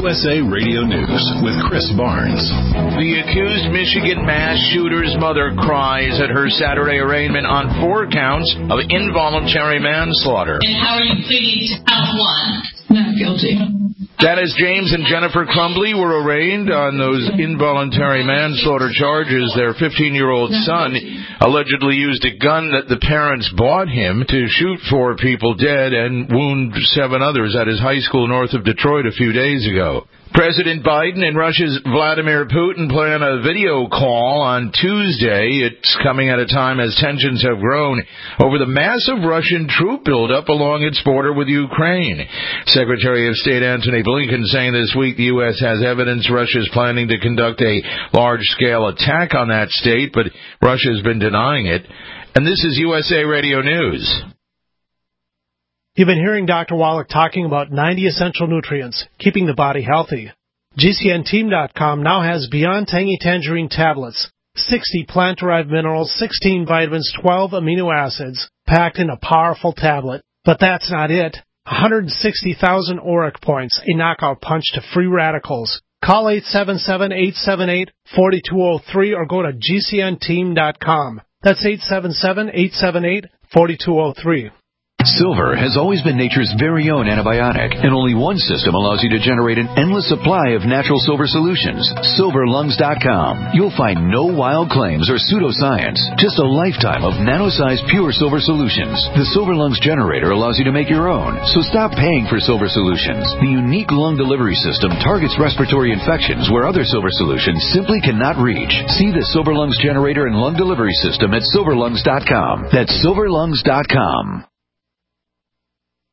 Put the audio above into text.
USA Radio News with Chris Barnes. The accused Michigan mass shooter's mother cries at her Saturday arraignment on 4 counts of involuntary manslaughter. And how are you pleading to count 1? Not guilty. Dennis James and Jennifer Crumbly were arraigned on those involuntary manslaughter charges. Their 15-year-old son allegedly used a gun that the parents bought him to shoot 4 people dead and wound 7 others at his high school north of Detroit a few days ago. President Biden and Russia's Vladimir Putin plan a video call on Tuesday. It's coming at a time as tensions have grown over the massive Russian troop buildup along its border with Ukraine. Secretary of State Antony Blinken saying this week the U.S. has evidence Russia is planning to conduct a large-scale attack on that state, but Russia has been denying it. And this is USA Radio News. You've been hearing Dr. Wallach talking about 90 essential nutrients, keeping the body healthy. GCNteam.com now has Beyond Tangy Tangerine tablets, 60 plant-derived minerals, 16 vitamins, 12 amino acids, packed in a powerful tablet. But that's not it. 160,000 auric points, a knockout punch to free radicals. Call 877-878-4203 or go to GCNteam.com. That's 877-878-4203. Silver has always been nature's very own antibiotic, and only one system allows you to generate an endless supply of natural silver solutions. SilverLungs.com. You'll find no wild claims or pseudoscience, just a lifetime of nano-sized pure silver solutions. The Silver Lungs generator allows you to make your own, so stop paying for silver solutions. The unique lung delivery system targets respiratory infections where other silver solutions simply cannot reach. See the Silver Lungs generator and lung delivery system at SilverLungs.com. That's SilverLungs.com.